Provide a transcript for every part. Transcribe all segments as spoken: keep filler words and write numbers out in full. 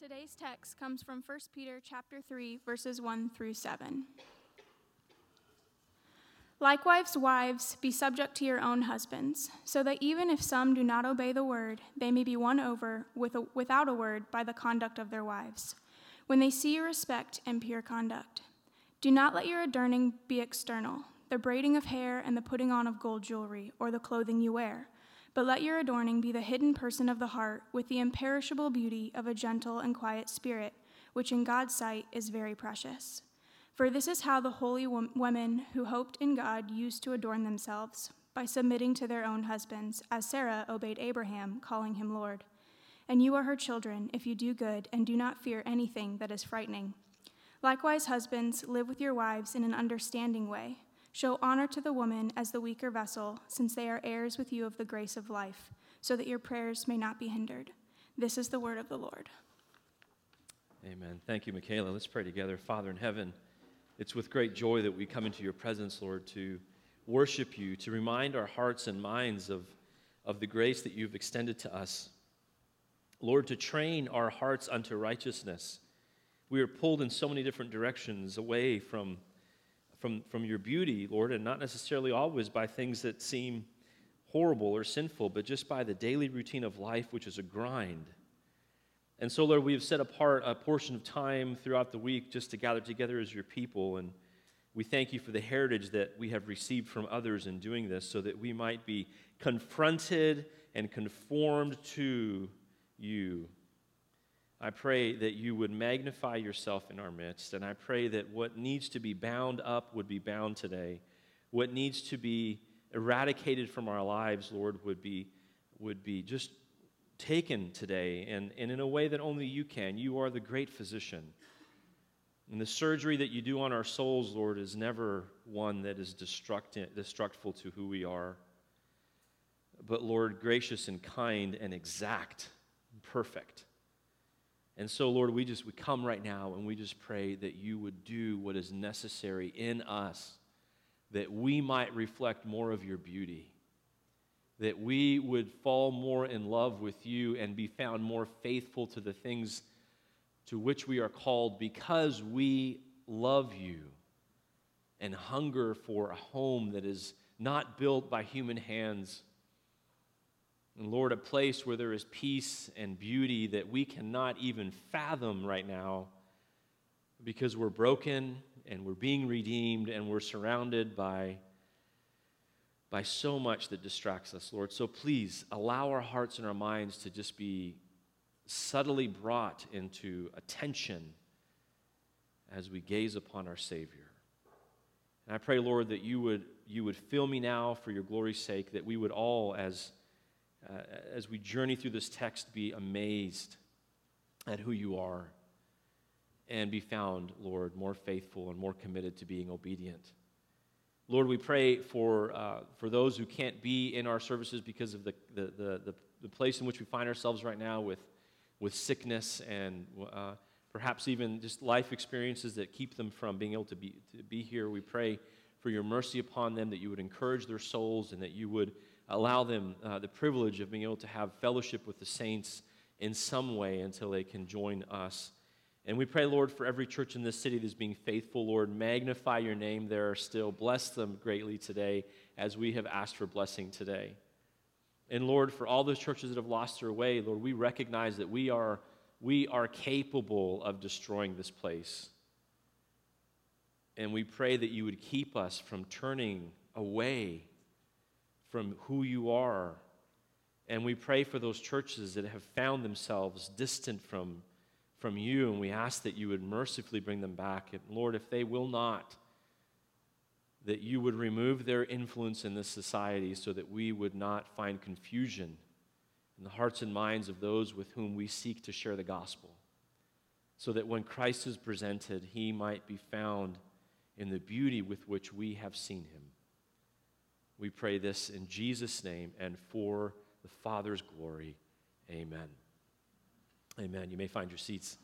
Today's text comes from First Peter chapter three, verses one through seven. Likewise, wives, be subject to your own husbands, so that even if some do not obey the word, they may be won over with a, without a word by the conduct of their wives, when they see your respect and pure conduct. Do not let your adorning be external, the braiding of hair and the putting on of gold jewelry, or the clothing you wear, but let your adorning be the hidden person of the heart, with the imperishable beauty of a gentle and quiet spirit, which in God's sight is very precious. For this is how the holy women who hoped in God used to adorn themselves, by submitting to their own husbands, as Sarah obeyed Abraham, calling him Lord. And you are her children, if you do good and do not fear anything that is frightening. Likewise, husbands, live with your wives in an understanding way. Show honor to the woman as the weaker vessel, since they are heirs with you of the grace of life, so that your prayers may not be hindered. This is the word of the Lord. Amen. Thank you, Michaela. Let's pray together. Father in heaven, it's with great joy that we come into your presence, Lord, to worship you, to remind our hearts and minds of, of the grace that you've extended to us. Lord, to train our hearts unto righteousness. We are pulled in so many different directions away from From, from your beauty, Lord, and not necessarily always by things that seem horrible or sinful, but just by the daily routine of life, which is a grind. And so, Lord, we have set apart a portion of time throughout the week just to gather together as your people, and we thank you for the heritage that we have received from others in doing this, so that we might be confronted and conformed to you. I pray that you would magnify yourself in our midst, and I pray that what needs to be bound up would be bound today. What needs to be eradicated from our lives, Lord, would be, would be just taken today, and, and in a way that only you can. You are the great physician. And the surgery that you do on our souls, Lord, is never one that is destructi- destructful to who we are, but, Lord, gracious and kind and exact and perfect. And so, Lord, we just we come right now and we just pray that you would do what is necessary in us, that we might reflect more of your beauty, that we would fall more in love with you and be found more faithful to the things to which we are called, because we love you and hunger for a home that is not built by human hands. And Lord, a place where there is peace and beauty that we cannot even fathom right now, because we're broken and we're being redeemed and we're surrounded by, by so much that distracts us, Lord. So please allow our hearts and our minds to just be subtly brought into attention as we gaze upon our Savior. And I pray, Lord, that you would, you would fill me now for your glory's sake, that we would all, as Uh, as we journey through this text, be amazed at who you are and be found, Lord, more faithful and more committed to being obedient. Lord, we pray for uh, for those who can't be in our services because of the the, the, the, the place in which we find ourselves right now with, with sickness and uh, perhaps even just life experiences that keep them from being able to be, to be here. We pray for your mercy upon them, that you would encourage their souls and that you would allow them uh, the privilege of being able to have fellowship with the saints in some way until they can join us. And we pray, Lord, for every church in this city that's being faithful. Lord, magnify your name there still. Bless them greatly today as we have asked for blessing today. And Lord, for all those churches that have lost their way, Lord, we recognize that we are, we are capable of destroying this place. And we pray that you would keep us from turning away from who you are. And we pray for those churches that have found themselves distant from, from you, and we ask that you would mercifully bring them back. And Lord, if they will not, that you would remove their influence in this society so that we would not find confusion in the hearts and minds of those with whom we seek to share the gospel, so that when Christ is presented, he might be found in the beauty with which we have seen him. We pray this in Jesus' name and for the Father's glory. Amen. Amen. You may find your seats.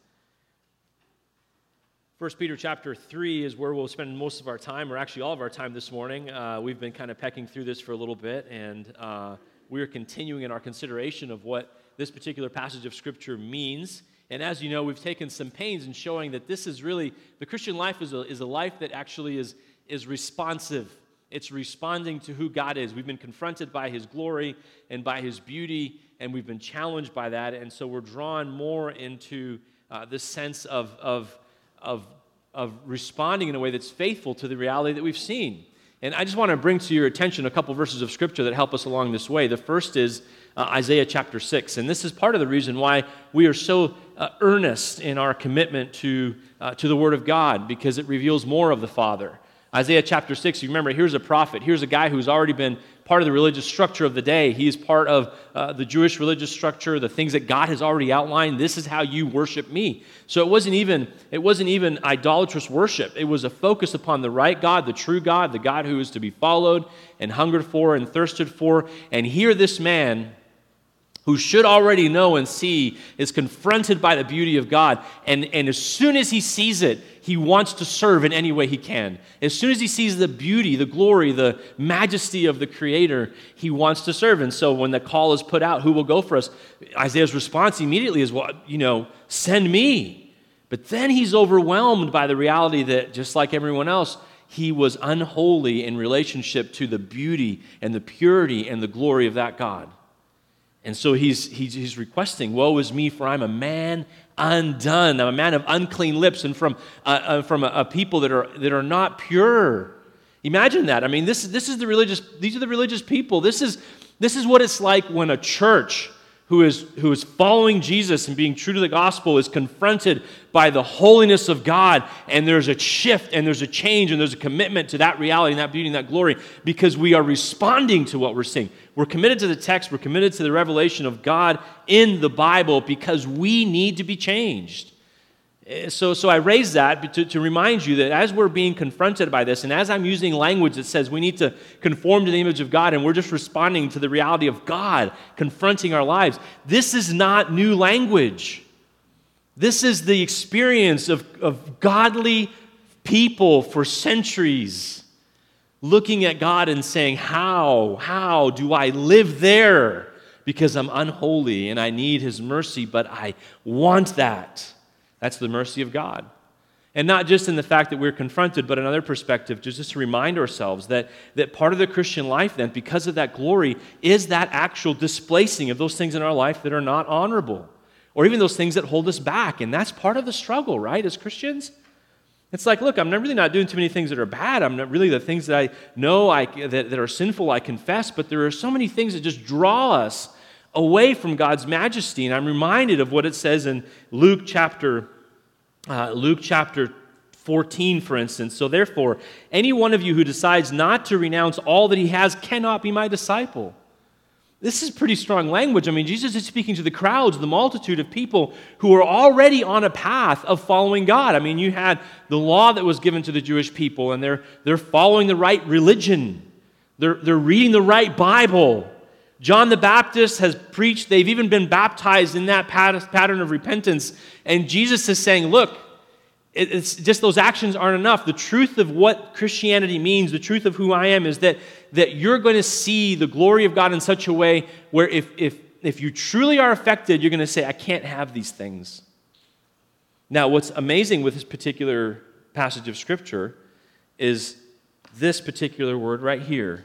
First Peter chapter three is where we'll spend most of our time, or actually all of our time this morning. Uh, we've been kind of pecking through this for a little bit, and uh, we are continuing in our consideration of what this particular passage of Scripture means And as you know, we've taken some pains in showing that this is really, the Christian life is a, is a life that actually is, is responsive. It's responding to who God is. We've been confronted by His glory and by His beauty, and we've been challenged by that. And so we're drawn more into uh, this sense of, of, of, of responding in a way that's faithful to the reality that we've seen. And I just want to bring to your attention a couple verses of Scripture that help us along this way. The first is uh, Isaiah chapter six. And this is part of the reason why we are so uh, earnest in our commitment to, uh, to the Word of God, because it reveals more of the Father. Isaiah chapter six, you remember, here's a prophet. Here's a guy who's already been part of the religious structure of the day. He is part of uh, the Jewish religious structure, the things that God has already outlined. This is how you worship me. So it wasn't even it wasn't even idolatrous worship. It was a focus upon the right God, the true God, the God who is to be followed and hungered for and thirsted for. And here this man, who should already know and see, is confronted by the beauty of God. And, and as soon as he sees it, he wants to serve in any way he can. As soon as he sees the beauty, the glory, the majesty of the Creator, he wants to serve. And so when the call is put out, who will go for us? Isaiah's response immediately is, well, you know, send me. But then he's overwhelmed by the reality that, just like everyone else, he was unholy in relationship to the beauty and the purity and the glory of that God. And so he's, he's, he's requesting, woe is me, for I'm a man undone. I'm a man of unclean lips and from, uh, uh, from a, a people that are, that are not pure. Imagine that. I mean, this, this is the religious, these are the religious people. This is, this is what it's like when a church who is, who is following Jesus and being true to the gospel is confronted by the holiness of God, and there's a shift and there's a change and there's a commitment to that reality and that beauty and that glory, because we are responding to what we're seeing. We're committed to the text, we're committed to the revelation of God in the Bible, because we need to be changed. So, so I raise that to, to remind you that as we're being confronted by this, and as I'm using language that says we need to conform to the image of God, and we're just responding to the reality of God confronting our lives, this is not new language. This is the experience of, of godly people for centuries looking at God and saying, how, how do I live there? Because I'm unholy and I need His mercy, but I want that. That's the mercy of God. And not just in the fact that we're confronted, but another perspective, just, just to remind ourselves that, that part of the Christian life then, because of that glory, is that actual displacing of those things in our life that are not honorable, or even those things that hold us back. And that's part of the struggle, right, as Christians? It's like, look, I'm not really not doing too many things that are bad. I'm not really the things that I know I, that, that are sinful, I confess, but there are so many things that just draw us away from God's majesty. And I'm reminded of what it says in Luke chapter uh, Luke chapter fourteen, for instance. So therefore, any one of you who decides not to renounce all that he has cannot be my disciple. This is pretty strong language. I mean, Jesus is speaking to the crowds, the multitude of people who are already on a path of following God. I mean, you had the law that was given to the Jewish people, and they're, they're following the right religion. They're, they're reading the right Bible. John the Baptist has preached. They've even been baptized in that pattern of repentance. And Jesus is saying, look, it's just those actions aren't enough. The truth of what Christianity means, the truth of who I am, is that, that you're going to see the glory of God in such a way where if, if, if you truly are affected, you're going to say, I can't have these things. Now, what's amazing with this particular passage of Scripture is this particular word right here,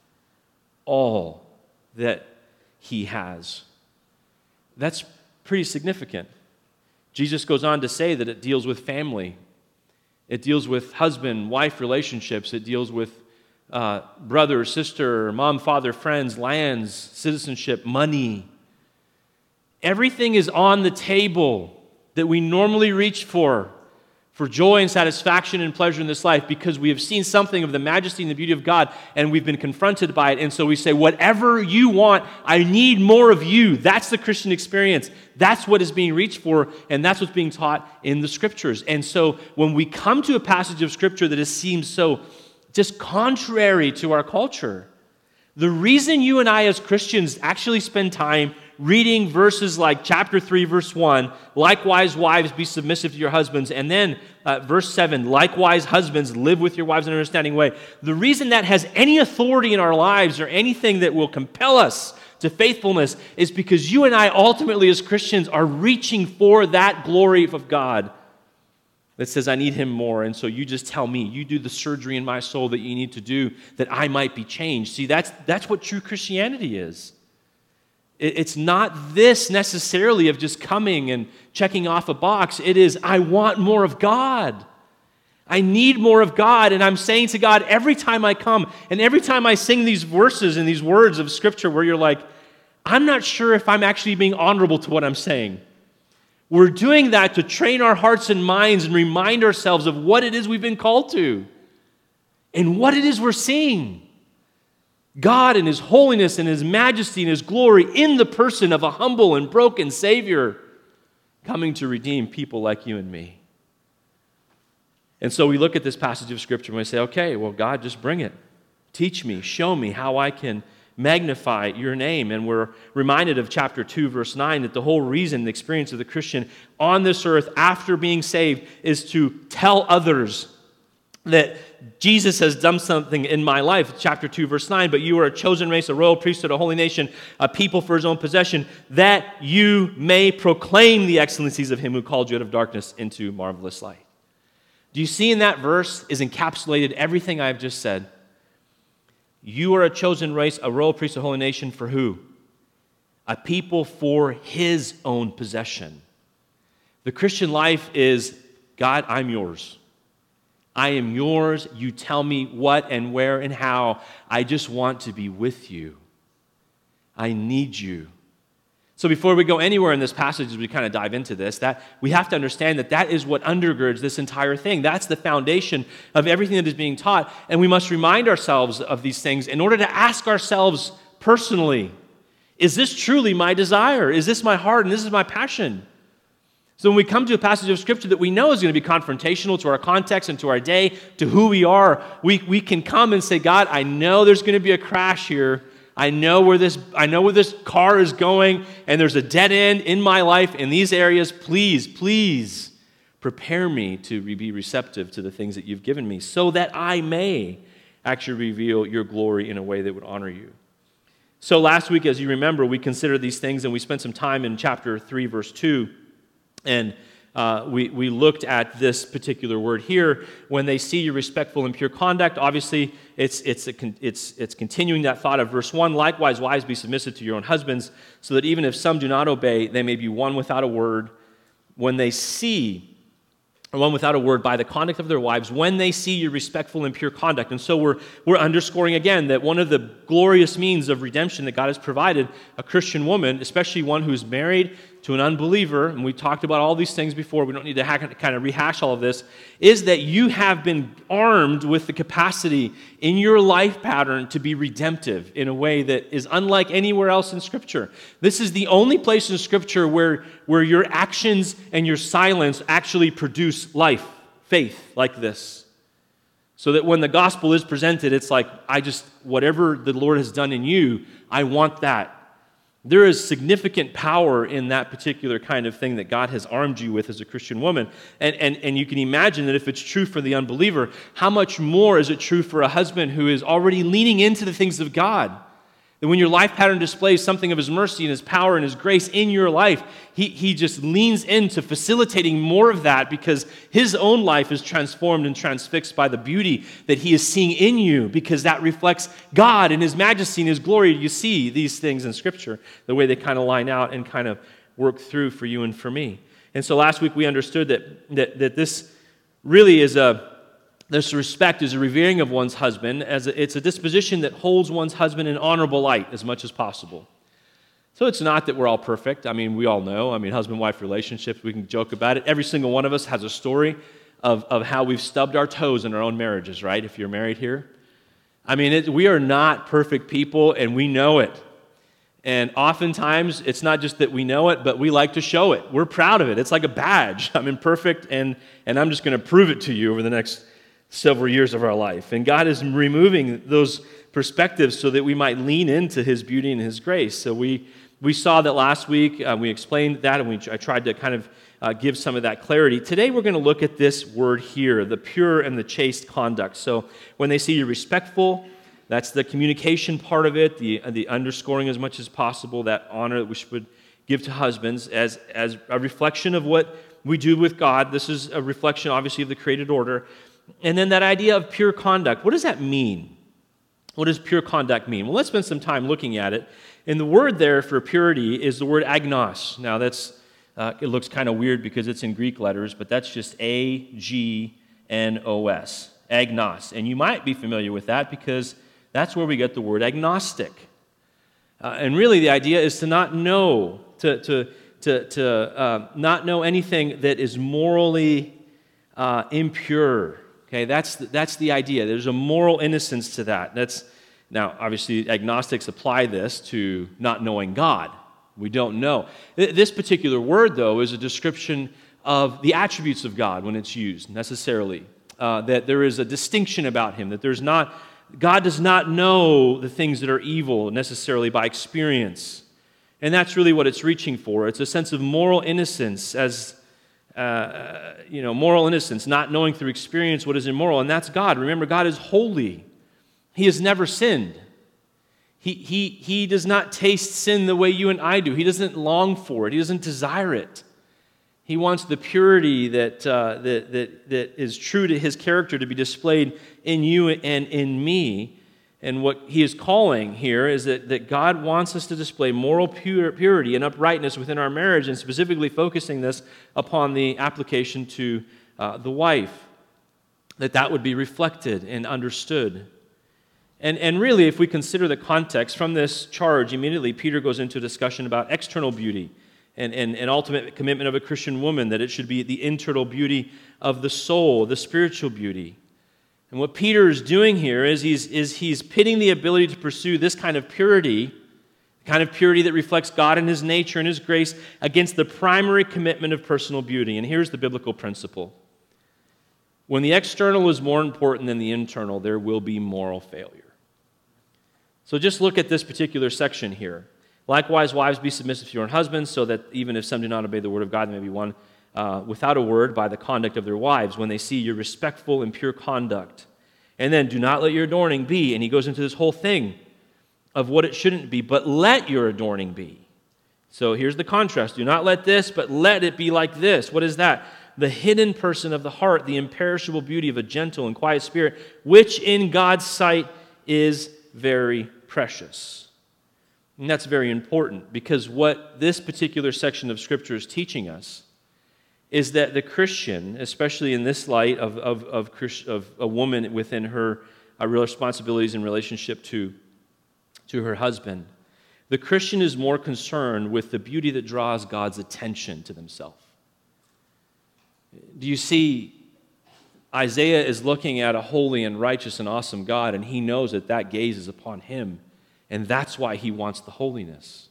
all that he has. That's pretty significant. Jesus goes on to say that it deals with family. It deals with husband-wife relationships. It deals with uh, brother, sister, mom, father, friends, lands, citizenship, money. Everything is on the table that we normally reach for, for joy and satisfaction and pleasure in this life, because we have seen something of the majesty and the beauty of God, and we've been confronted by it. And so we say, whatever you want, I need more of you. That's the Christian experience. That's what is being reached for, and that's what's being taught in the Scriptures. And so when we come to a passage of Scripture that seems so just contrary to our culture, the reason you and I as Christians actually spend time reading verses like chapter three, verse one, likewise, wives, be submissive to your husbands, and then uh, verse seven, likewise, husbands, live with your wives in an understanding way. The reason that has any authority in our lives or anything that will compel us to faithfulness is because you and I ultimately as Christians are reaching for that glory of God that says, I need him more, and so you just tell me, you do the surgery in my soul that you need to do that I might be changed. See, that's, that's what true Christianity is. It, it's not this necessarily of just coming and checking off a box. It is, I want more of God. I need more of God, and I'm saying to God every time I come, and every time I sing these verses and these words of Scripture where you're like, I'm not sure if I'm actually being honorable to what I'm saying. We're doing that to train our hearts and minds and remind ourselves of what it is we've been called to and what it is we're seeing. God in his holiness and his majesty and his glory in the person of a humble and broken Savior coming to redeem people like you and me. And so we look at this passage of Scripture and we say, okay, well, God, just bring it. Teach me, show me how I can magnify your name. And we're reminded of chapter two, verse nine, that the whole reason, the experience of the Christian on this earth after being saved is to tell others that Jesus has done something in my life. Chapter two, verse nine, but you are a chosen race, a royal priesthood, a holy nation, a people for his own possession, that you may proclaim the excellencies of him who called you out of darkness into marvelous light. Do you see in that verse is encapsulated everything I've just said? You are a chosen race, a royal priesthood, a holy nation for who? A people for his own possession. The Christian life is, God, I'm yours. I am yours. You tell me what and where and how. I just want to be with you. I need you. So before we go anywhere in this passage, as we kind of dive into this, that we have to understand that that is what undergirds this entire thing. That's the foundation of everything that is being taught. And we must remind ourselves of these things in order to ask ourselves personally, is this truly my desire? Is this my heart? And this is my passion? So when we come to a passage of Scripture that we know is going to be confrontational to our context and to our day, to who we are, we, we can come and say, God, I know there's going to be a crash here. I know where this I know where this car is going, and there's a dead end in my life in these areas. Please, please prepare me to be receptive to the things that you've given me so that I may actually reveal your glory in a way that would honor you. So last week, as you remember, we considered these things, and we spent some time in chapter three, verse two, and Uh, we, we looked at this particular word here. When they see your respectful and pure conduct, obviously it's, it's, a, it's, it's continuing that thought of verse one. Likewise, wives, be submissive to your own husbands, so that even if some do not obey, they may be won without a word. When they see, or one without a word, by the conduct of their wives, when they see your respectful and pure conduct. And so we're, we're underscoring again that one of the glorious means of redemption that God has provided a Christian woman, especially one who's married to an unbeliever, and we talked about all these things before, we don't need to ha- kind of rehash all of this, is that you have been armed with the capacity in your life pattern to be redemptive in a way that is unlike anywhere else in Scripture. This is the only place in Scripture where, where your actions and your silence actually produce life, faith like this. So that when the gospel is presented, it's like, I just, whatever the Lord has done in you, I want that. There is significant power in that particular kind of thing that God has armed you with as a Christian woman. And, and, and you can imagine that if it's true for the unbeliever, how much more is it true for a husband who is already leaning into the things of God? That when your life pattern displays something of his mercy and his power and his grace in your life, he, he just leans into facilitating more of that because his own life is transformed and transfixed by the beauty that he is seeing in you, because that reflects God and his majesty and his glory. You see these things in Scripture, the way they kind of line out and kind of work through for you and for me. And so last week we understood that, that, that this really is a This respect is a revering of one's husband, as a, it's a disposition that holds one's husband in honorable light as much as possible. So it's not that we're all perfect. I mean, we all know. I mean, husband-wife relationships, we can joke about it. Every single one of us has a story of, of how we've stubbed our toes in our own marriages, right, if you're married here. I mean, it, we are not perfect people, and we know it. And oftentimes, it's not just that we know it, but we like to show it. We're proud of it. It's like a badge. I'm imperfect, and, and I'm just going to prove it to you over the next several years of our life. And God is removing those perspectives so that we might lean into his beauty and his grace. So we we saw that last week. Uh, we explained that, and we I tried to kind of uh, give some of that clarity. Today we're going to look at this word here, the pure and the chaste conduct. So when they see you respectful, That's the communication part of it, the, the underscoring as much as possible, that honor that we should give to husbands as, as a reflection of what we do with God. This is a reflection, obviously, of the created order. And then that idea of pure conduct. What does that mean? What does pure conduct mean? Well, let's spend some time looking at it. And the word there for purity is the word agnos. Now, that's uh, it looks kind of weird because it's in Greek letters, but that's just A G N O S, agnos. And you might be familiar with that because that's where we get the word agnostic. Uh, and really, the idea is to not know, to, to, to, to uh, not know anything that is morally uh, impure. Okay, that's the, that's the idea. There's a moral innocence to that. That's now, obviously, agnostics apply this to not knowing God. We don't know. This particular word, though, is a description of the attributes of God when it's used, necessarily. Uh, that there is a distinction about him, that there's not, God does not know the things that are evil necessarily by experience. And that's really what it's reaching for. It's a sense of moral innocence as, uh, you know, moral innocence, not knowing through experience what is immoral, and that's God. Remember, God is holy. He has never sinned. He, he, he does not taste sin the way you and I do. He doesn't long for it. He doesn't desire it. He wants the purity that, uh, that, that, that is true to his character to be displayed in you and in me. And what he is calling here is that, that God wants us to display moral pure, purity and uprightness within our marriage, and specifically focusing this upon the application to uh, the wife, that that would be reflected and understood. And, and really, if we consider the context from this charge, immediately Peter goes into a discussion about external beauty and, and, and ultimate commitment of a Christian woman, that it should be the internal beauty of the soul, the spiritual beauty. And what Peter is doing here is he's, is he's pitting the ability to pursue this kind of purity, the kind of purity that reflects God and his nature and his grace, against the primary commitment of personal beauty. And here's the biblical principle. When the external is more important than the internal, there will be moral failure. So just look at this particular section here. Likewise, wives, be submissive to your own husbands, so that even if some do not obey the word of God, they may be won uh, without a word by the conduct of their wives, when they see your respectful and pure conduct. And then, do not let your adorning be, and he goes into this whole thing of what it shouldn't be, but let your adorning be. So here's the contrast. Do not let this, but let it be like this. What is that? The hidden person of the heart, the imperishable beauty of a gentle and quiet spirit, which in God's sight is very precious. And that's very important, because what this particular section of Scripture is teaching us is that the Christian, especially in this light of, of, of, of a woman within her uh, real responsibilities in relationship to, to her husband, the Christian is more concerned with the beauty that draws God's attention to themselves. Do you see, Isaiah is looking at a holy and righteous and awesome God, and he knows that that gaze is upon him, and that's why he wants the holiness.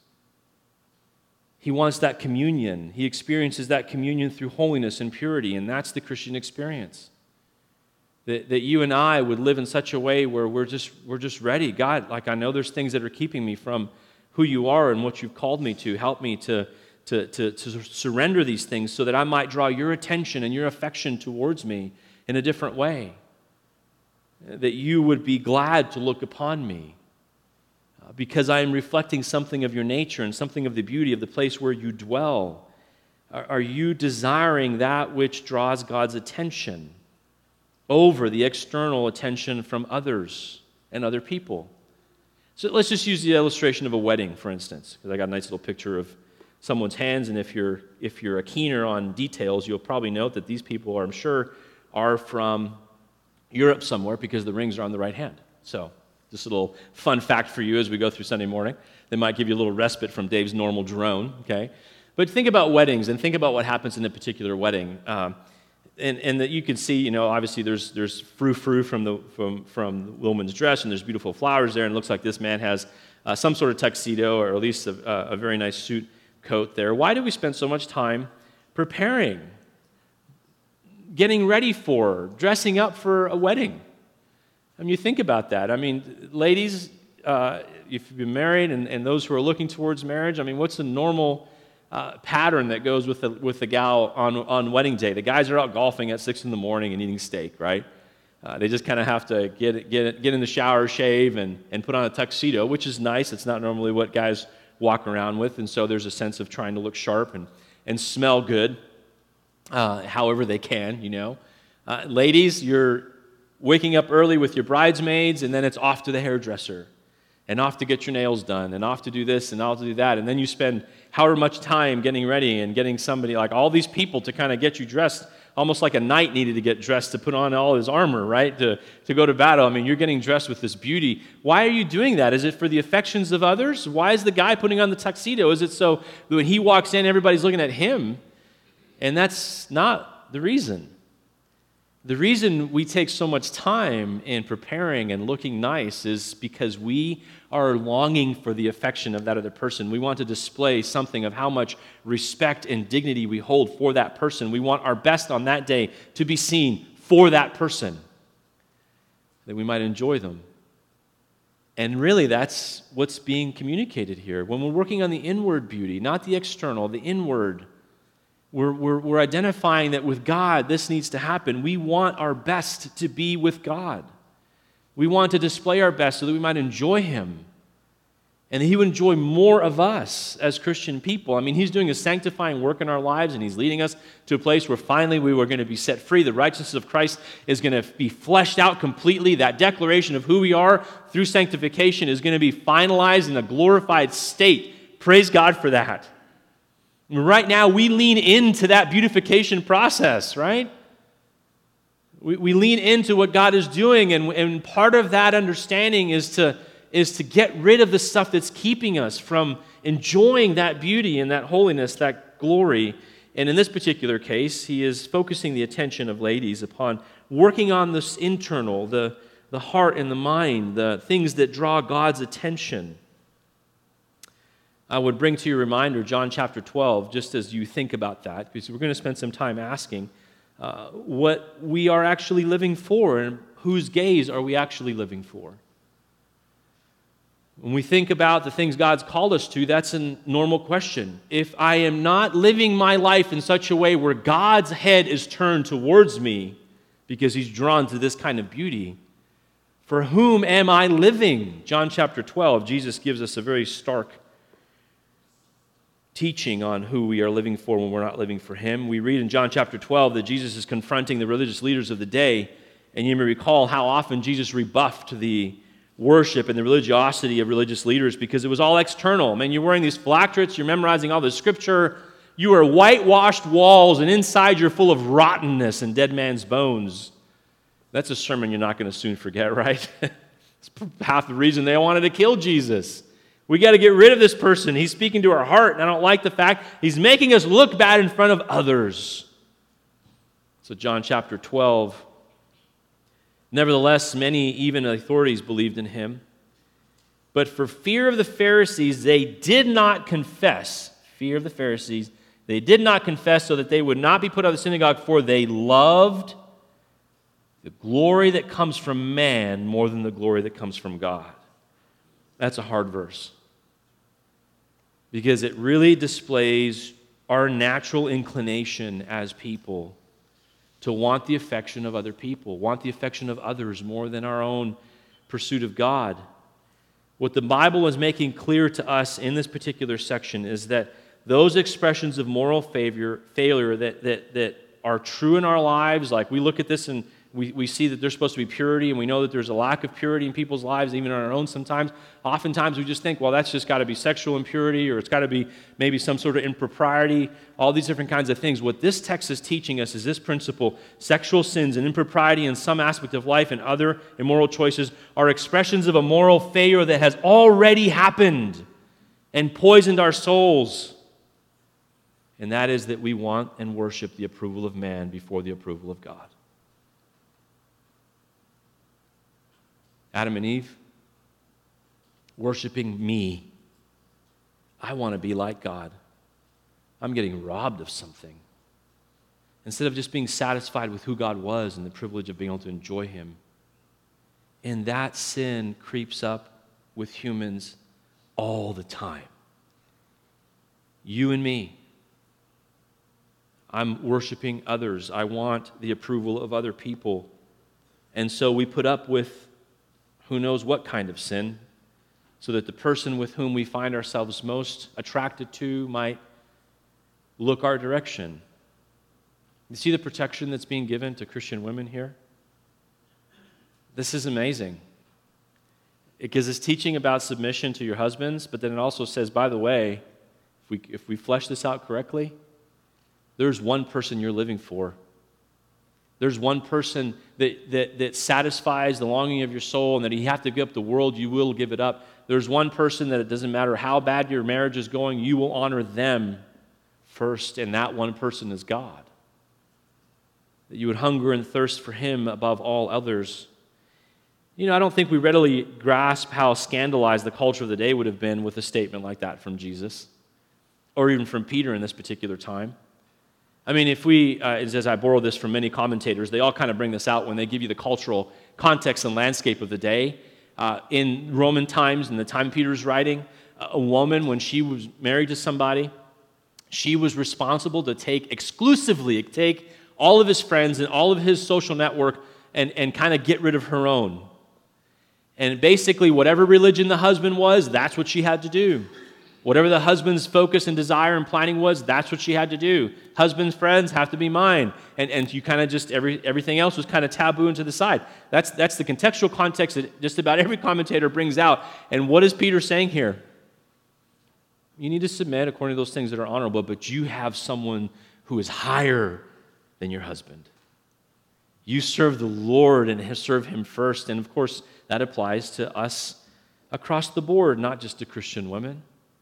He wants that communion. He experiences that communion through holiness and purity, and that's the Christian experience. That, that you and I would live in such a way where we're just, we're just ready. God, like I know there's things that are keeping me from who you are and what you've called me to. Help me to To, to, to surrender these things so that I might draw your attention and your affection towards me in a different way. That you would be glad to look upon me uh, because I am reflecting something of your nature and something of the beauty of the place where you dwell. Are, are you desiring that which draws God's attention over the external attention from others and other people? So let's just use the illustration of a wedding, for instance, because I got a nice little picture of someone's hands, and if you're if you're a keener on details, you'll probably note that these people, are, I'm sure, are from Europe somewhere, because the rings are on the right hand. So just a little fun fact for you as we go through Sunday morning. They might give you a little respite from Dave's normal drone, okay? But think about weddings, and think about what happens in a particular wedding. Um, and, and that you can see, you know, obviously there's there's frou-frou from the from from the woman's dress, and there's beautiful flowers there, and it looks like this man has uh, some sort of tuxedo, or at least a, a very nice suit coat there. Why do we spend so much time preparing, getting ready for, dressing up for a wedding? I mean, you think about that. I mean, ladies, uh, if you've been married, and, and those who are looking towards marriage, I mean, what's the normal uh, pattern that goes with the, with the gal on, on wedding day? The guys are out golfing at six in the morning and eating steak, right? Uh, they just kind of have to get get get in the shower, shave, and, and put on a tuxedo, which is nice. It's not normally what guys walk around with, and so there's a sense of trying to look sharp and, and smell good, uh, however they can, you know. Uh, ladies, you're waking up early with your bridesmaids, and then it's off to the hairdresser, and off to get your nails done, and off to do this, and off to do that, and then you spend however much time getting ready and getting somebody, like all these people to kind of get you dressed, almost like a knight needed to get dressed to put on all his armor, right, to, to go to battle. I mean, you're getting dressed with this beauty. Why are you doing that? Is it for the affections of others? Why is the guy putting on the tuxedo? Is it so that when he walks in, everybody's looking at him? And that's not the reason. The reason we take so much time in preparing and looking nice is because we are longing for the affection of that other person. We want to display something of how much respect and dignity we hold for that person. We want our best on that day to be seen for that person, that we might enjoy them. And really, that's what's being communicated here. When we're working on the inward beauty, not the external, the inward, We're, we're, we're identifying that with God, this needs to happen. We want our best to be with God. We want to display our best so that we might enjoy Him. And that He would enjoy more of us as Christian people. I mean, He's doing a sanctifying work in our lives, and He's leading us to a place where finally we were going to be set free. The righteousness of Christ is going to be fleshed out completely. That declaration of who we are through sanctification is going to be finalized in a glorified state. Praise God for that. Right now, we lean into that beautification process, right? We, we lean into what God is doing, and, and part of that understanding is to, is to get rid of the stuff that's keeping us from enjoying that beauty and that holiness, that glory. And in this particular case, he is focusing the attention of ladies upon working on this internal, the, the heart and the mind, the things that draw God's attention. I would bring to your reminder John chapter twelve, just as you think about that, because we're going to spend some time asking uh, what we are actually living for and whose gaze are we actually living for. When we think about the things God's called us to, that's a normal question. If I am not living my life in such a way where God's head is turned towards me because He's drawn to this kind of beauty, for whom am I living? John chapter twelve, Jesus gives us a very stark teaching on who we are living for when we're not living for Him. We read in John chapter twelve that Jesus is confronting the religious leaders of the day, and you may recall how often Jesus rebuffed the worship and the religiosity of religious leaders because it was all external. I mean, you're wearing these phylacteries, you're memorizing all the scripture, you are whitewashed walls, and inside you're full of rottenness and dead man's bones. That's a sermon you're not going to soon forget, right? It's half the reason they wanted to kill Jesus. We got to get rid of this person. He's speaking to our heart, and I don't like the fact he's making us look bad in front of others. So John chapter twelve. Nevertheless, many, even authorities, believed in him. But for fear of the Pharisees, they did not confess. Fear of the Pharisees. They did not confess so that they would not be put out of the synagogue, for they loved the glory that comes from man more than the glory that comes from God. That's a hard verse because it really displays our natural inclination as people to want the affection of other people, want the affection of others more than our own pursuit of God. What the Bible is making clear to us in this particular section is that those expressions of moral failure, failure that, that, that are true in our lives, like we look at this and We, we see that there's supposed to be purity, and we know that there's a lack of purity in people's lives, even on our own sometimes. Oftentimes we just think, well, that's just got to be sexual impurity, or it's got to be maybe some sort of impropriety, all these different kinds of things. What this text is teaching us is this principle: sexual sins and impropriety in some aspect of life and other immoral choices are expressions of a moral failure that has already happened and poisoned our souls. And that is that we want and worship the approval of man before the approval of God. Adam and Eve, worshiping me. I want to be like God. I'm getting robbed of something. Instead of just being satisfied with who God was and the privilege of being able to enjoy Him. And that sin creeps up with humans all the time. You and me. I'm worshiping others. I want the approval of other people. And so we put up with who knows what kind of sin, so that the person with whom we find ourselves most attracted to might look our direction. You see the protection that's being given to Christian women here? This is amazing. Because it's teaching about submission to your husbands, but then it also says, by the way, if we, if we flesh this out correctly, there's one person you're living for. There's one person that, that, that satisfies the longing of your soul, and that you have to give up the world, you will give it up. There's one person that it doesn't matter how bad your marriage is going, you will honor them first, and that one person is God. That you would hunger and thirst for Him above all others. You know, I don't think we readily grasp how scandalized the culture of the day would have been with a statement like that from Jesus, or even from Peter in this particular time. I mean, if we, uh, as I borrow this from many commentators, they all kind of bring this out when they give you the cultural context and landscape of the day. Uh, in Roman times, in the time Peter's writing, a woman, when she was married to somebody, she was responsible to take exclusively, take all of his friends and all of his social network and, and kind of get rid of her own. And basically, whatever religion the husband was, that's what she had to do. Whatever the husband's focus and desire and planning was, that's what she had to do. Husband's friends have to be mine. And, and you kind of just, every, everything else was kind of taboo and to the side. That's, that's the contextual context that just about every commentator brings out. And what is Peter saying here? You need to submit according to those things that are honorable, but you have someone who is higher than your husband. You serve the Lord and serve Him first. And of course, that applies to us across the board, not just to Christian women.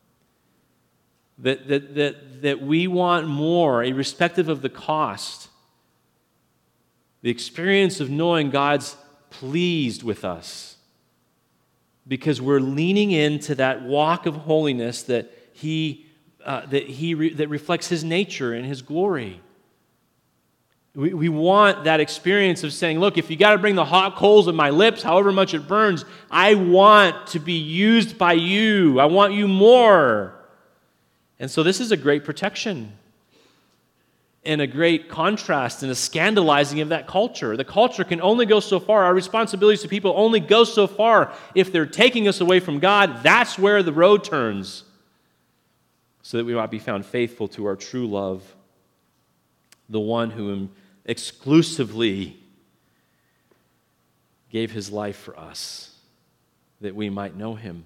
That, that, that, that we want more, irrespective of the cost. The experience of knowing God's pleased with us because we're leaning into that walk of holiness that He, uh, that, he re, that reflects His nature and His glory. We, we want that experience of saying, look, if you got to bring the hot coals of my lips, however much it burns, I want to be used by you. I want you more. And so this is a great protection and a great contrast and a scandalizing of that culture. The culture can only go so far. Our responsibilities to people only go so far. If they're taking us away from God, that's where the road turns, so that we might be found faithful to our true love, the one who exclusively gave His life for us, that we might know Him.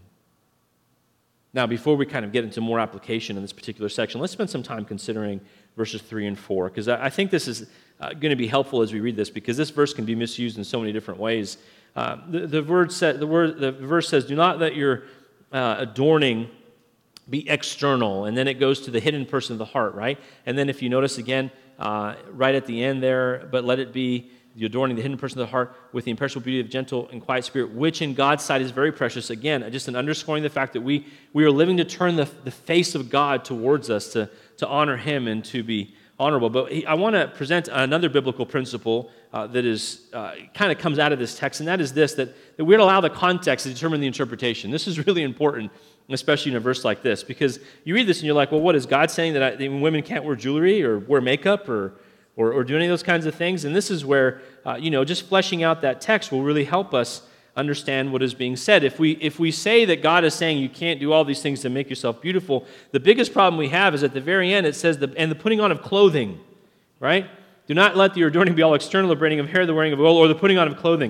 Now, before we kind of get into more application in this particular section, let's spend some time considering verses three and four, because I think this is uh, going to be helpful as we read this, because this verse can be misused in so many different ways. Uh, the, the, word sa- the, word, the verse says, do not let your uh, adorning be external, and then it goes to the hidden person of the heart, right? And then if you notice again, uh, right at the end there, but let it be the adorning the hidden person of the heart with the imperishable beauty of gentle and quiet spirit, which in God's sight is very precious. Again, just an underscoring the fact that we, we are living to turn the, the face of God towards us, to, to honor Him and to be honorable. But he, I want to present another biblical principle uh, that is uh, kind of comes out of this text, and that is this, that, that we're to allow the context to determine the interpretation. This is really important, especially in a verse like this, because you read this and you're like, well, what is God saying, that, I, that women can't wear jewelry or wear makeup or Or, or do any of those kinds of things? And this is where, uh, you know, just fleshing out that text will really help us understand what is being said. If we if we say that God is saying you can't do all these things to make yourself beautiful, the biggest problem we have is at the very end it says, the, and the putting on of clothing, right? Do not let your adorning be all external, the braiding of hair, the wearing of oil, or the putting on of clothing.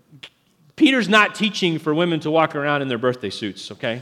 Peter's not teaching for women to walk around in their birthday suits, okay?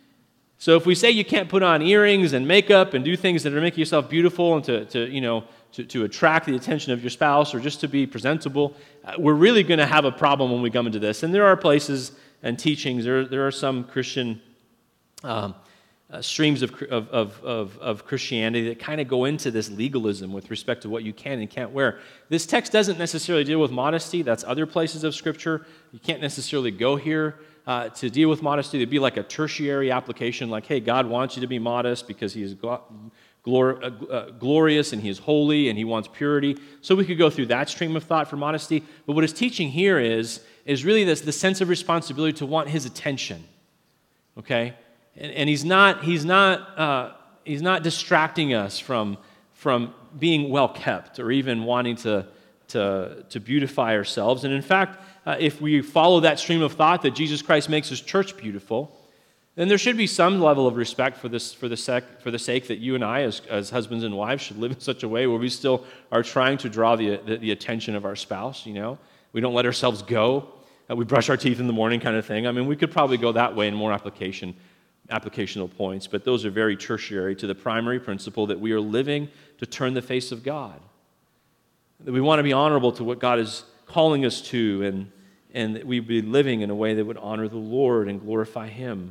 So if we say you can't put on earrings and makeup and do things that are making yourself beautiful and to, to you know, To, to attract the attention of your spouse or just to be presentable, uh, we're really going to have a problem when we come into this. And there are places and teachings, there, there are some Christian um, uh, streams of, of, of, of Christianity that kind of go into this legalism with respect to what you can and can't wear. This text doesn't necessarily deal with modesty. That's other places of Scripture. You can't necessarily go here uh, to deal with modesty. It'd be like a tertiary application, like, hey, God wants you to be modest because He is God. Glor- uh, uh, glorious and He is holy and He wants purity. So we could go through that stream of thought for modesty. But what His teaching here is, is really this the sense of responsibility to want His attention. Okay? And, and He's not, he's not, uh, he's not distracting us from, from being well kept or even wanting to to, to beautify ourselves. And in fact, uh, if we follow that stream of thought that Jesus Christ makes his church beautiful, then there should be some level of respect for this for the sec, for the sake that you and I, as, as husbands and wives, should live in such a way where we still are trying to draw the, the, the attention of our spouse, you know. We don't let ourselves go. Uh, we brush our teeth in the morning kind of thing. I mean, we could probably go that way in more application, applicational points, but those are very tertiary to the primary principle that we are living to turn the face of God. That we want to be honorable to what God is calling us to, and, and that we be living in a way that would honor the Lord and glorify him.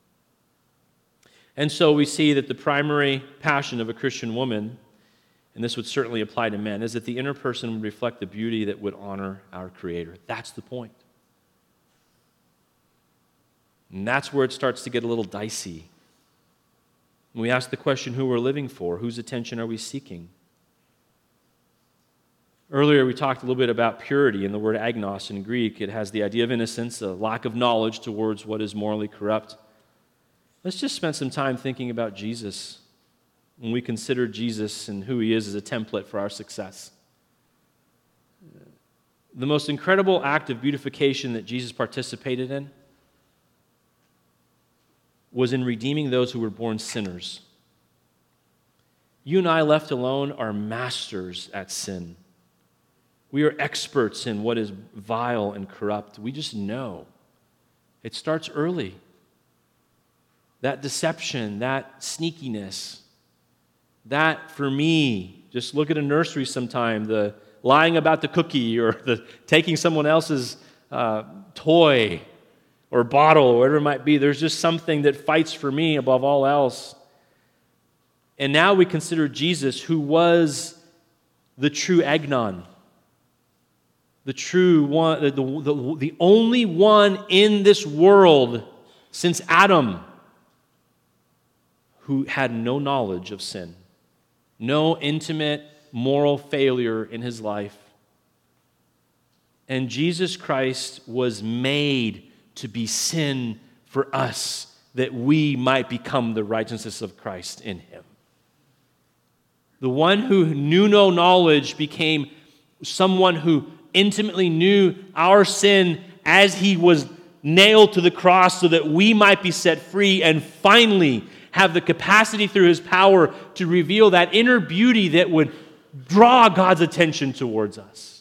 And so we see that the primary passion of a Christian woman, and this would certainly apply to men, is that the inner person would reflect the beauty that would honor our Creator. That's the point. And that's where it starts to get a little dicey. We ask the question who we're living for, whose attention are we seeking? Earlier we talked a little bit about purity, and the word agnos in Greek. It has the idea of innocence, a lack of knowledge towards what is morally corrupt. Let's just spend some time thinking about Jesus when we consider Jesus and who he is as a template for our success. The most incredible act of beautification that Jesus participated in was in redeeming those who were born sinners. You and I, left alone, are masters at sin. We are experts in what is vile and corrupt. We just know. It starts early. That deception, that sneakiness, that, for me, just look at a nursery sometime, the lying about the cookie or the taking someone else's uh, toy or bottle or whatever it might be. There's just something that fights for me above all else. And now we consider Jesus, who was the true agnon, the true one, the, the, the only one in this world since Adam who had no knowledge of sin, no intimate moral failure in his life. And Jesus Christ was made to be sin for us, that we might become the righteousness of Christ in him. The one who knew no knowledge became someone who intimately knew our sin as he was nailed to the cross so that we might be set free and finally have the capacity through his power to reveal that inner beauty that would draw God's attention towards us.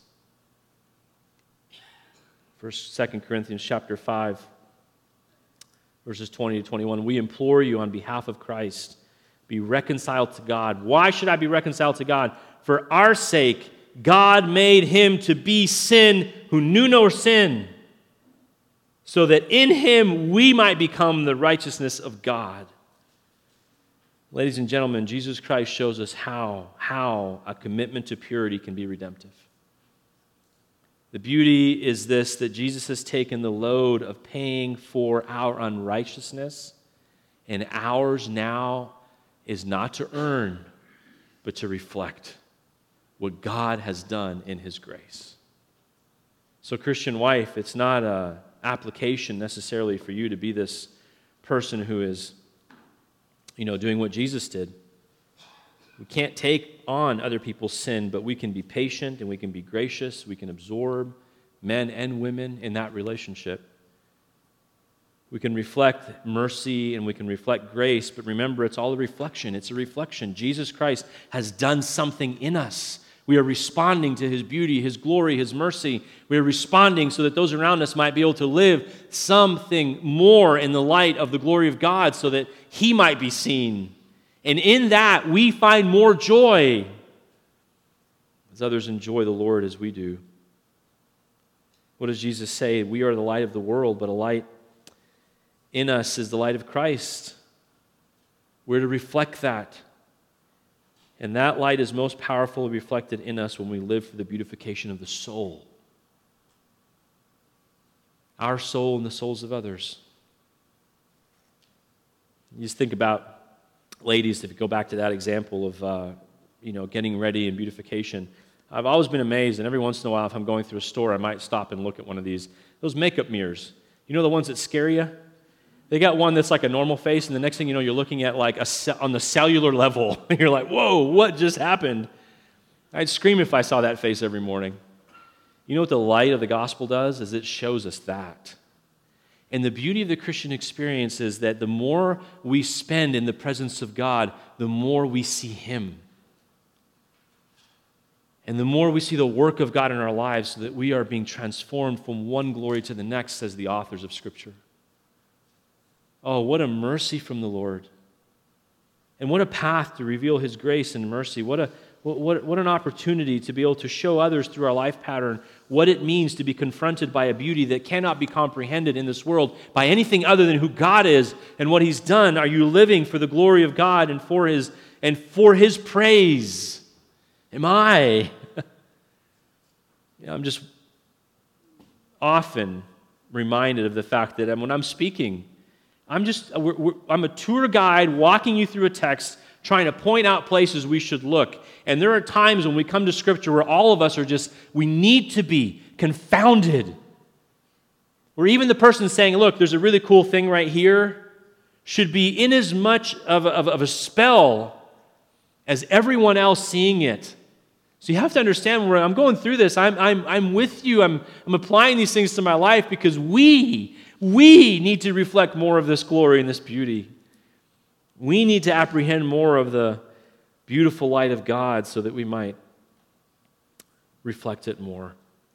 First, Second Corinthians chapter five, verses twenty to twenty-one. We implore you on behalf of Christ, be reconciled to God. Why should I be reconciled to God? For our sake, God made him to be sin who knew no sin, so that in him we might become the righteousness of God. Ladies and gentlemen, Jesus Christ shows us how, how a commitment to purity can be redemptive. The beauty is this, that Jesus has taken the load of paying for our unrighteousness, and ours now is not to earn, but to reflect what God has done in his grace. So, Christian wife, it's not an application necessarily for you to be this person who is, you know, doing what Jesus did. We can't take on other people's sin, but we can be patient and we can be gracious. We can absorb men and women in that relationship. We can reflect mercy and we can reflect grace, but remember, it's all a reflection. It's a reflection. Jesus Christ has done something in us. We are responding to his beauty, his glory, his mercy. We are responding so that those around us might be able to live something more in the light of the glory of God so that he might be seen. And in that, we find more joy as others enjoy the Lord as we do. What does Jesus say? We are the light of the world, but a light in us is the light of Christ. We're to reflect that. And that light is most powerfully reflected in us when we live for the beautification of the soul. Our soul and the souls of others. You just think about, ladies, if you go back to that example of, uh, you know, getting ready and beautification. I've always been amazed, and every once in a while, if I'm going through a store, I might stop and look at one of these. Those makeup mirrors. You know the ones that scare you? They got one that's like a normal face, and the next thing you know, you're looking at like a ce- on the cellular level. You're like, whoa, what just happened? I'd scream if I saw that face every morning. You know what the light of the gospel does? Is it shows us that. And the beauty of the Christian experience is that the more we spend in the presence of God, the more we see Him. And the more we see the work of God in our lives, so that we are being transformed from one glory to the next, says the authors of Scripture. Oh, what a mercy from the Lord. And what a path to reveal His grace and mercy. What a what, what an opportunity to be able to show others through our life pattern what it means to be confronted by a beauty that cannot be comprehended in this world by anything other than who God is and what He's done. Are you living for the glory of God and for His and for His praise? Am I? I'm just often reminded of the fact that when I'm speaking, I'm just we're, we're, I'm a tour guide walking you through a text, trying to point out places we should look. And there are times when we come to Scripture where all of us are just, we need to be confounded. Where even the person saying, look, there's a really cool thing right here, should be in as much of a, of, of a spell as everyone else seeing it. So you have to understand where I'm going through this. I'm, I'm, I'm with you. I'm, I'm applying these things to my life because we, we need to reflect more of this glory and this beauty. We need to apprehend more of the beautiful light of God so that we might reflect it more.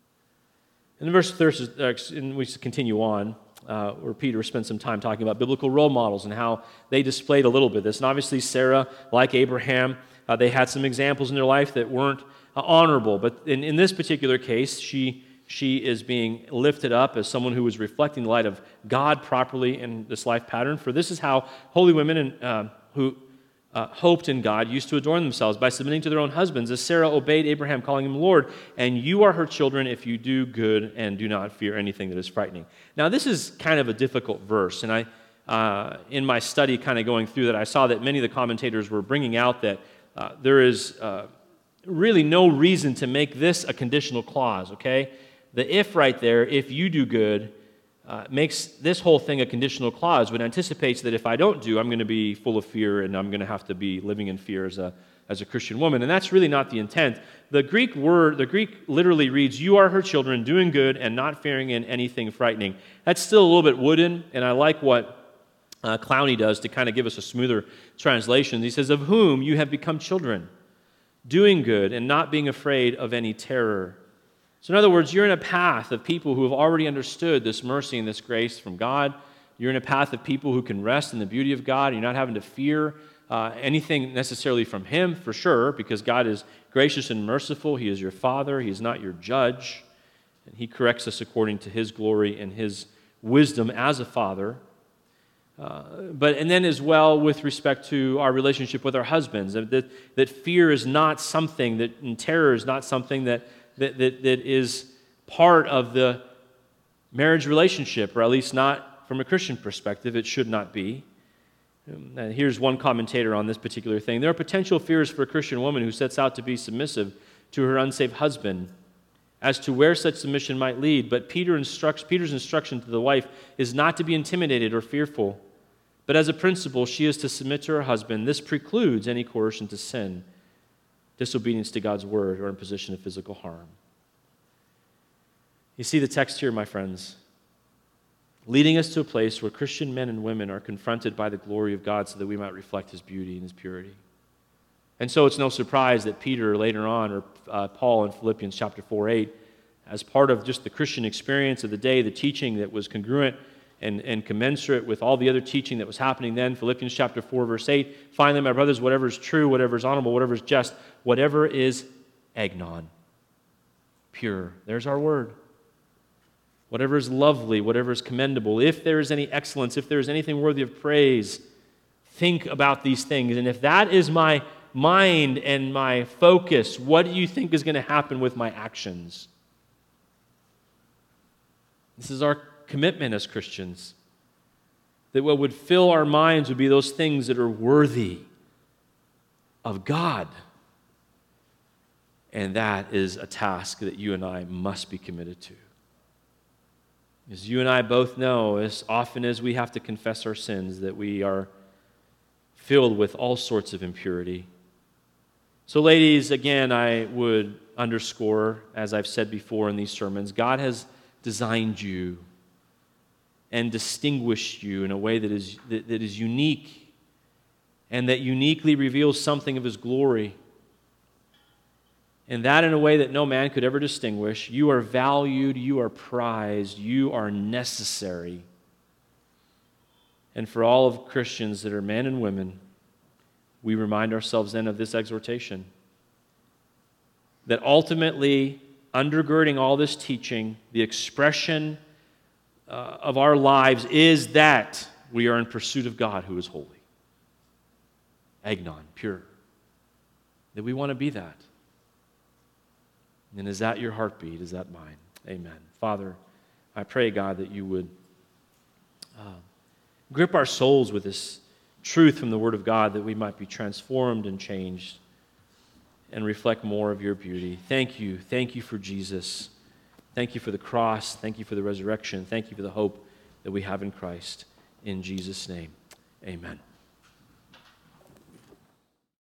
And in verse thirty, and we continue on, uh, where Peter spent some time talking about biblical role models and how they displayed a little bit of this. And obviously Sarah, like Abraham, uh, they had some examples in their life that weren't uh, honorable. But in, in this particular case, she, she is being lifted up as someone who was reflecting the light of God properly in this life pattern. For this is how holy women and, uh, who uh, hoped in God used to adorn themselves, by submitting to their own husbands, as Sarah obeyed Abraham, calling him Lord, and you are her children if you do good and do not fear anything that is frightening. Now, this is kind of a difficult verse, and I, uh, in my study kind of going through that, I saw that many of the commentators were bringing out that uh, there is uh, really no reason to make this a conditional clause, okay? The if right there, if you do good, Uh, makes this whole thing a conditional clause, but anticipates that if I don't do, I'm going to be full of fear and I'm going to have to be living in fear as a, as a Christian woman. And that's really not the intent. The Greek word, the Greek literally reads, you are her children, doing good and not fearing in anything frightening. That's still a little bit wooden, and I like what uh, Clowney does to kind of give us a smoother translation. He says, of whom you have become children, doing good and not being afraid of any terror. So in other words, you're in a path of people who have already understood this mercy and this grace from God. You're in a path of people who can rest in the beauty of God. You're not having to fear uh, anything necessarily from Him, for sure, because God is gracious and merciful. He is your Father. He is not your judge. And He corrects us according to His glory and His wisdom as a Father. Uh, but and then as well with respect to our relationship with our husbands, that, that fear is not something, that and terror is not something that That, that, that is part of the marriage relationship, or at least not from a Christian perspective. It should not be. Um, and here's one commentator on this particular thing. There are potential fears for a Christian woman who sets out to be submissive to her unsaved husband as to where such submission might lead, but Peter instructs, Peter's instruction to the wife is not to be intimidated or fearful, but as a principle, she is to submit to her husband. This precludes any coercion to sin, disobedience to God's word, or imposition of physical harm. You see the text here, my friends, leading us to a place where Christian men and women are confronted by the glory of God so that we might reflect His beauty and His purity. And so it's no surprise that Peter later on, or uh, Paul in Philippians chapter four, eight, as part of just the Christian experience of the day, the teaching that was congruent and, and commensurate with all the other teaching that was happening then, Philippians chapter four, verse eight, finally, my brothers, whatever is true, whatever is honorable, whatever is just, whatever is agnon, pure. There's our word. Whatever is lovely, whatever is commendable, if there is any excellence, if there is anything worthy of praise, think about these things. And if that is my mind and my focus, what do you think is going to happen with my actions? This is our commitment as Christians, that what would fill our minds would be those things that are worthy of God. And that is a task that you and I must be committed to. As you and I both know, as often as we have to confess our sins, that we are filled with all sorts of impurity. So, ladies, again, I would underscore, as I've said before in these sermons, God has designed you and distinguished you in a way that is, that, that is unique and that uniquely reveals something of His glory. And that in a way that no man could ever distinguish. You are valued, you are prized, you are necessary. And for all of Christians that are men and women, we remind ourselves then of this exhortation. That ultimately, undergirding all this teaching, the expression uh, of our lives is that we are in pursuit of God who is holy. Agnon, pure. That we want to be that. And is that your heartbeat? Is that mine? Amen. Father, I pray, God, that you would uh, grip our souls with this truth from the Word of God, that we might be transformed and changed and reflect more of your beauty. Thank you. Thank you for Jesus. Thank you for the cross. Thank you for the resurrection. Thank you for the hope that we have in Christ. In Jesus' name, amen.